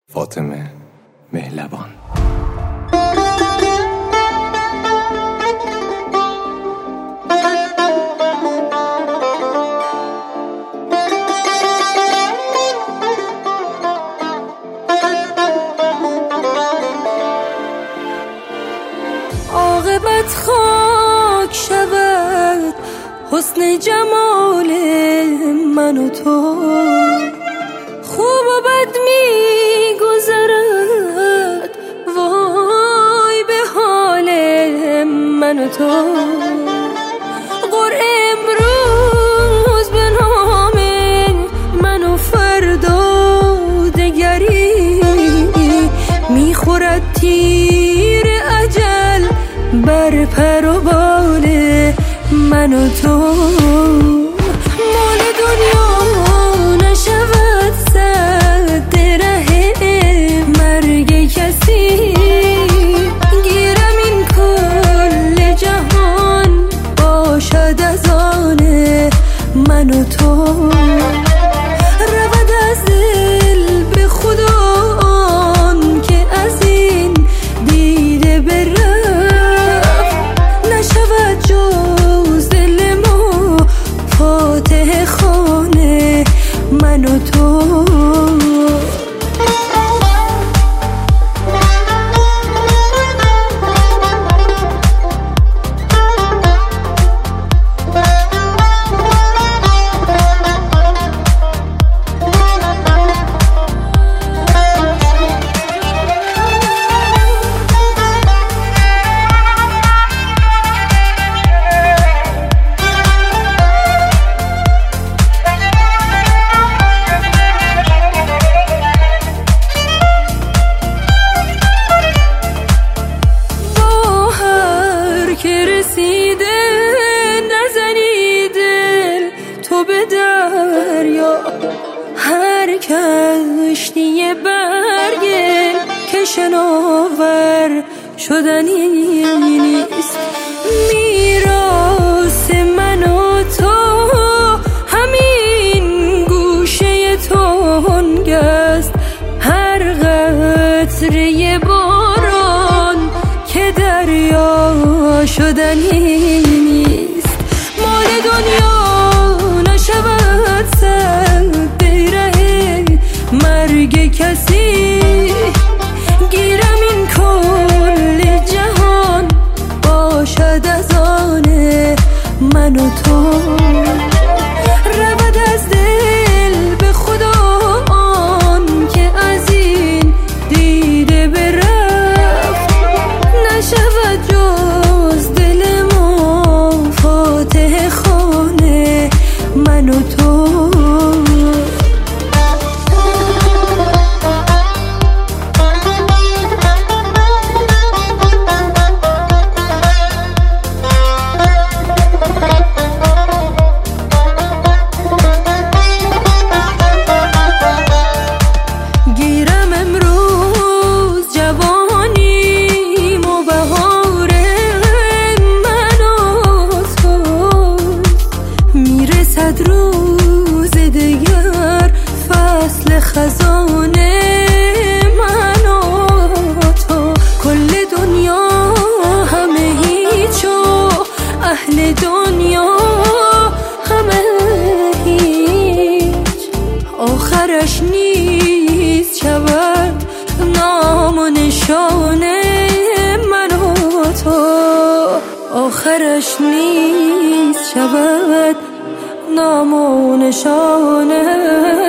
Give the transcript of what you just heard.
فاطمه مهلبان. عاقبت خاک شود حسن جمال من و تو، خوب و بد میگذرد وای به حال من و تو. قرعه امروز به نام من و فردا دگری، میخورد تیر اجل بر پر و بال من و تو. مال دنیا نشود سد ره مرگ کسی، گیرم این کل جهان باشد از آن من و تو. رود از دل به خدا آن که از این دیده برفت، نشود جز دل ما فاتح خانه من و تو. هر کشتی برگه که شناور شدنی نیست، میراث من و تو همین گوشه تنگست. هر قطره باران که دریا شدنی نیست. مال دنیا نشود سد ره مرگ کسی، گیرم این کل جهان باشد از آن من و تو. رود از دل به خدا آن که از این دیده برفت، نشود جز دل ما فاتح خانه من و تو. گیرم امروز جوانیم و بهار من و تو، میرسد روز دیگر فصل خزان من و تو. کل دنیا همه هیچ و اهل دنیا همه هیچ، آخرش نیست شود نام و نشان من و تو. آخرش نیست شود نام و نشان